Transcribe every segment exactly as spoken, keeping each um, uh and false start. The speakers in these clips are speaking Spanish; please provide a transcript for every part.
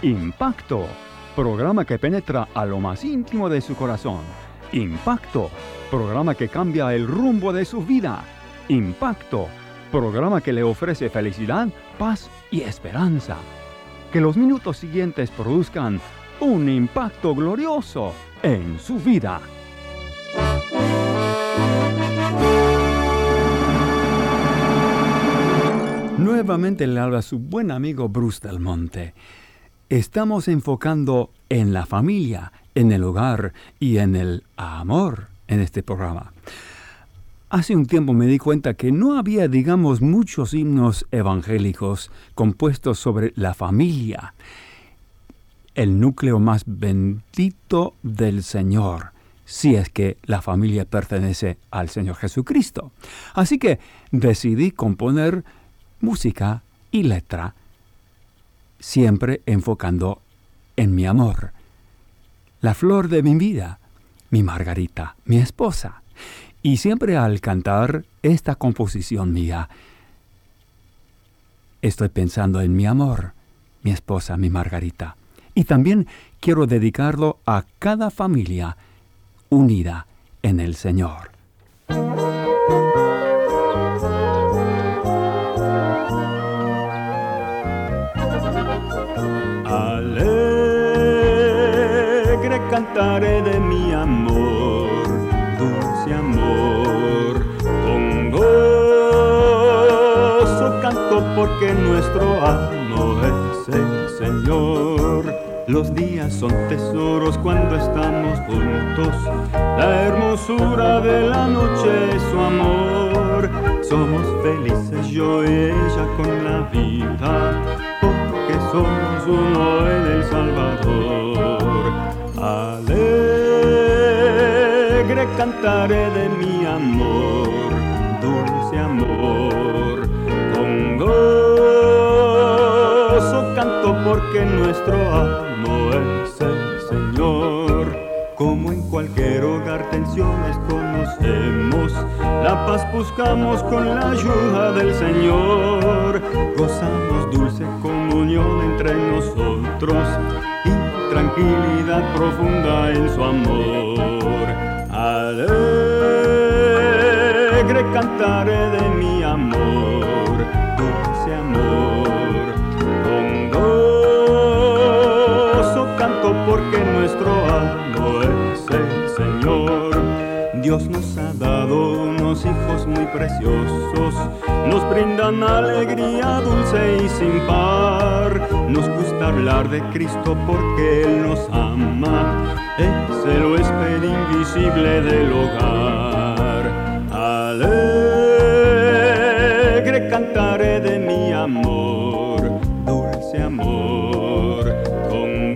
Impacto, programa que penetra a lo más íntimo de su corazón. Impacto, programa que cambia el rumbo de su vida. Impacto, programa que le ofrece felicidad, paz y esperanza. Que los minutos siguientes produzcan un impacto glorioso en su vida. Nuevamente le habla su buen amigo Bruce Del Monte. Estamos enfocando en la familia, en el hogar y en el amor en este programa. Hace un tiempo me di cuenta que no había, digamos, muchos himnos evangélicos compuestos sobre la familia, el núcleo más bendito del Señor, si es que la familia pertenece al Señor Jesucristo. Así que decidí componer música y letra, siempre enfocando en mi amor, la flor de mi vida, mi Margarita, mi esposa. Y siempre al cantar esta composición mía, estoy pensando en mi amor, mi esposa, mi Margarita. Y también quiero dedicarlo a cada familia unida en el Señor. Alegre cantaré de mi amor, dulce amor, con gozo canto porque nuestro amo es el Señor. Los días son tesoros cuando estamos juntos, la hermosura de la noche es su amor. Somos felices yo y ella con la vida, porque somos uno en el Salvador. Alegre cantaré de mi amor, dulce amor, con gozo canto porque nuestro amo es el Señor. Como en cualquier hogar tensiones conocemos, la paz buscamos con la ayuda del Señor. Gozamos dulce comunión entre nosotros y tranquilidad profunda en su amor. Alegre cantaré de mi amor, dulce amor, con gozo canto porque nuestro amo es el Señor. Dios nos ha dado unos hijos muy preciosos, nos brindan alegría dulce y sin par. Nos gusta hablar de Cristo porque Él nos ama, es el huésped invisible del hogar. Alegre cantaré de mi amor, dulce amor, con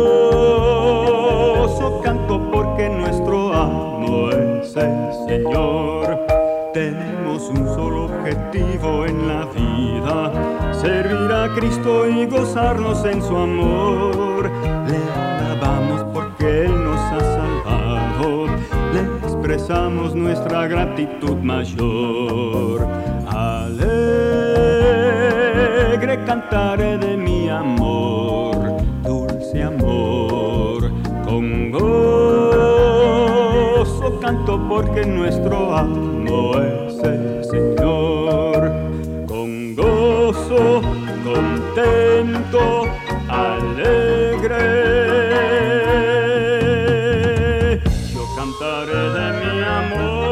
gozo canto porque nuestro amo es el Señor. Tenemos un solo objetivo en la vida, servir a Cristo y gozarnos en su amor. Le alabamos porque Él nos ha salvado, le expresamos nuestra gratitud mayor. Alegre cantaré de mi amor, dulce amor, con gozo canto porque nuestro amo es el Señor. Con gozo, contento, alegre, yo cantaré de mi amor.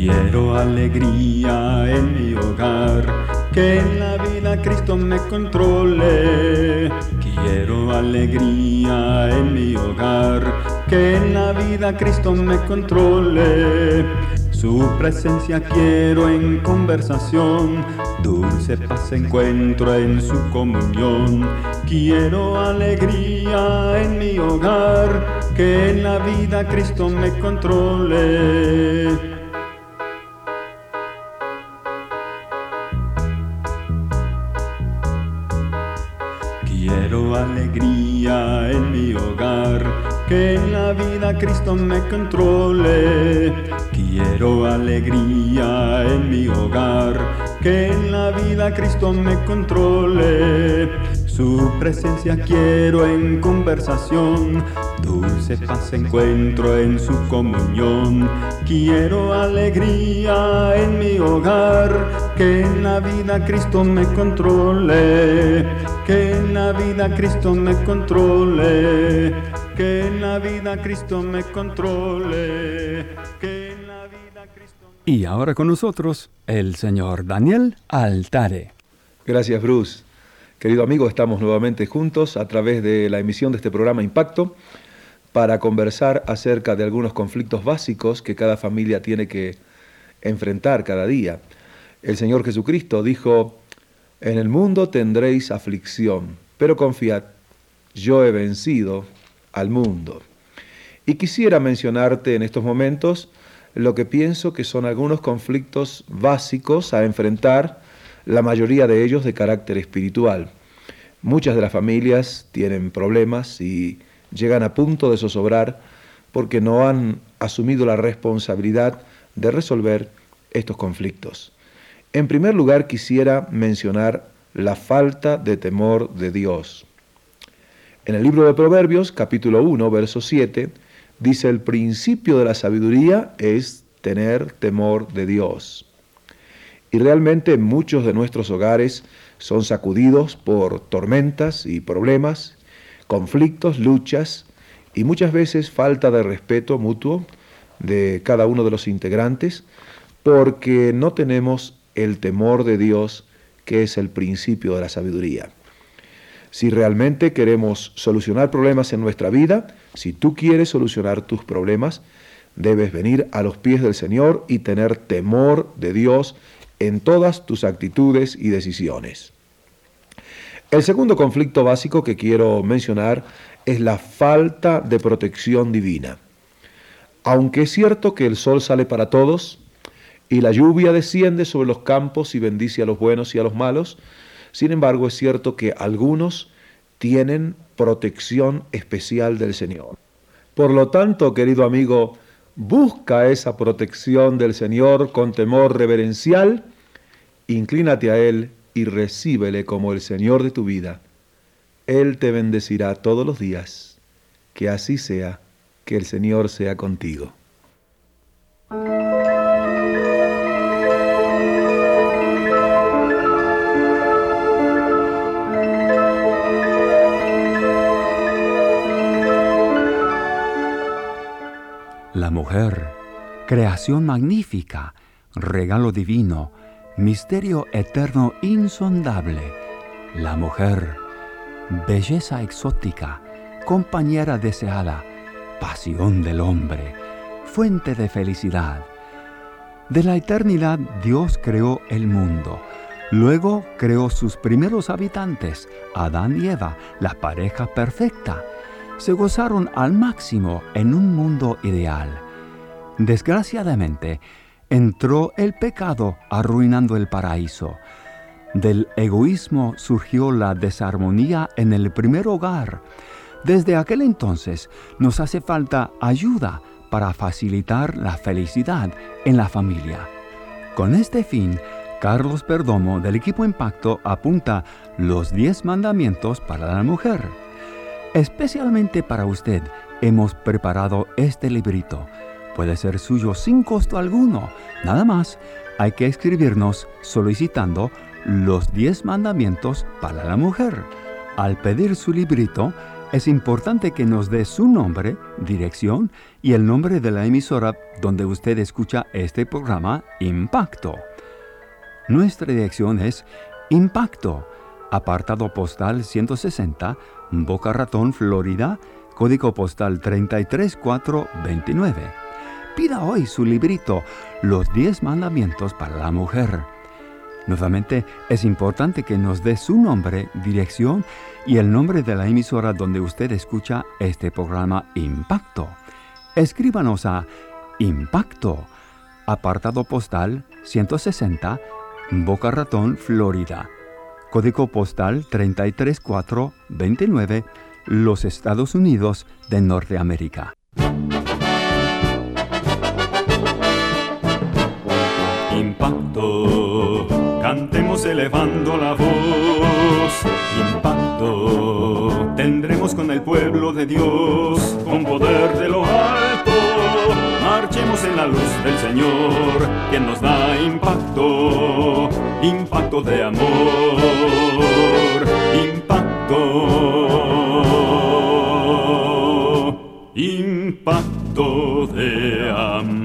Quiero alegría en mi hogar, que en la vida Cristo me controle. Quiero alegría en mi hogar, que en la vida Cristo me controle. Su presencia quiero en conversación, dulce paz encuentro en su comunión. Quiero alegría en mi hogar, que en la vida Cristo me controle. Quiero alegría en mi hogar, que en la vida Cristo me controle. Quiero alegría en mi hogar, que en la vida Cristo me controle. Su presencia quiero en conversación, dulce paz encuentro en su comunión. Quiero alegría en mi hogar, que en la vida Cristo me controle. Que en la vida Cristo me controle. Que en la vida Cristo me controle. Que en la vida Cristo me... Y ahora con nosotros el señor Daniel Altare. Gracias, Bruce. Querido amigo, estamos nuevamente juntos a través de la emisión de este programa Impacto para conversar acerca de algunos conflictos básicos que cada familia tiene que enfrentar cada día. El Señor Jesucristo dijo: en el mundo tendréis aflicción, pero confiad, yo he vencido al mundo. Y quisiera mencionarte en estos momentos lo que pienso que son algunos conflictos básicos a enfrentar, la mayoría de ellos de carácter espiritual. Muchas de las familias tienen problemas y llegan a punto de zozobrar porque no han asumido la responsabilidad de resolver estos conflictos. En primer lugar, quisiera mencionar la falta de temor de Dios. En el libro de Proverbios, capítulo uno, verso siete, dice: el principio de la sabiduría es tener temor de Dios. Y realmente muchos de nuestros hogares son sacudidos por tormentas y problemas, conflictos, luchas y muchas veces falta de respeto mutuo de cada uno de los integrantes, porque no tenemos el temor de Dios, que es el principio de la sabiduría. Si realmente queremos solucionar problemas en nuestra vida, si tú quieres solucionar tus problemas, debes venir a los pies del Señor y tener temor de Dios en todas tus actitudes y decisiones. El segundo conflicto básico que quiero mencionar es la falta de protección divina. Aunque es cierto que el sol sale para todos y la lluvia desciende sobre los campos y bendice a los buenos y a los malos, sin embargo es cierto que algunos tienen protección especial del Señor. Por lo tanto, querido amigo, busca esa protección del Señor con temor reverencial, inclínate a Él y recíbele como el Señor de tu vida. Él te bendecirá todos los días. Que así sea, que el Señor sea contigo. La mujer, creación magnífica, regalo divino, misterio eterno insondable. La mujer, belleza exótica, compañera deseada, pasión del hombre, fuente de felicidad. De la eternidad Dios creó el mundo. Luego creó sus primeros habitantes, Adán y Eva, la pareja perfecta. Se gozaron al máximo en un mundo ideal. Desgraciadamente, entró el pecado arruinando el paraíso. Del egoísmo surgió la desarmonía en el primer hogar. Desde aquel entonces nos hace falta ayuda para facilitar la felicidad en la familia. Con este fin, Carlos Perdomo del equipo Impacto apunta los diez mandamientos para la mujer. Especialmente para usted hemos preparado este librito. Puede ser suyo sin costo alguno. Nada más hay que escribirnos solicitando los diez mandamientos para la mujer. Al pedir su librito, Es importante que nos dé su nombre, dirección y el nombre de la emisora donde usted escucha este programa Impacto. Nuestra dirección es Impacto, apartado postal ciento sesenta, Boca Ratón, Florida, código postal treinta y tres mil cuatrocientos veintinueve. Pida hoy su librito, Los diez mandamientos para la mujer. Nuevamente, es importante que nos dé su nombre, dirección y el nombre de la emisora donde usted escucha este programa Impacto. Escríbanos a Impacto, apartado postal ciento sesenta, Boca Ratón, Florida, código postal treinta y tres mil cuatrocientos veintinueve, los Estados Unidos de Norteamérica. Impacto, cantemos elevando la voz. Impacto, tendremos con el pueblo de Dios, con poder de lo alto. Marchemos en la luz del Señor, quien nos da impacto, impacto de amor, impacto, impacto de amor.